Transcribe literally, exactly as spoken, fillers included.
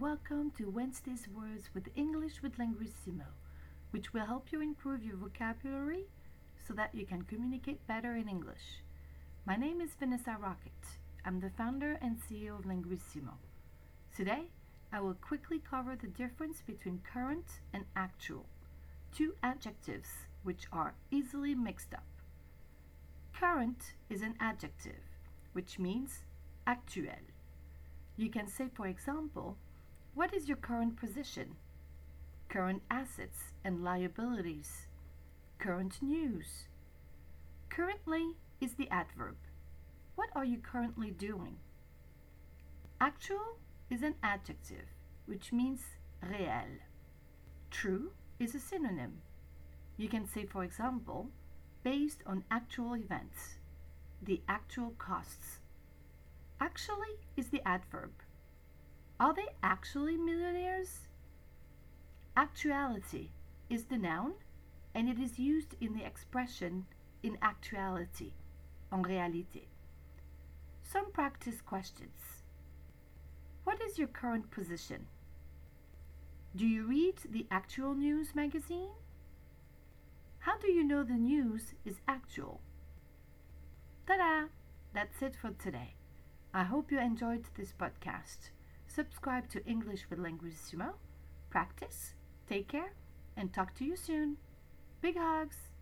welcome to Wednesday's Words with English with Linguissimo, which will help you improve your vocabulary so that you can communicate better in English. My name is Vanessa Rocket. I'm the founder and C E O of Linguissimo. Today, I will quickly cover the difference between current and actual, two adjectives which are easily mixed up. Current is an adjective, which means actuel. You can say, for example, what is your current position? Current assets and liabilities. Current news. Currently is the adverb. What are you currently doing? Actual is an adjective, which means réel. True is a synonym. You can say, for example, based on actual events, the actual costs. Actually is the adverb. Are they actually millionaires? Actuality is the noun, and it is used in the expression in actuality, en réalité. Some practice questions. What is your current position? Do you read the Actual News magazine? How do you know the news is actual? Ta-da! That's it for today. I hope you enjoyed this podcast. Subscribe to English with Linguissimo. Practice, take care, and talk to you soon. Big hugs!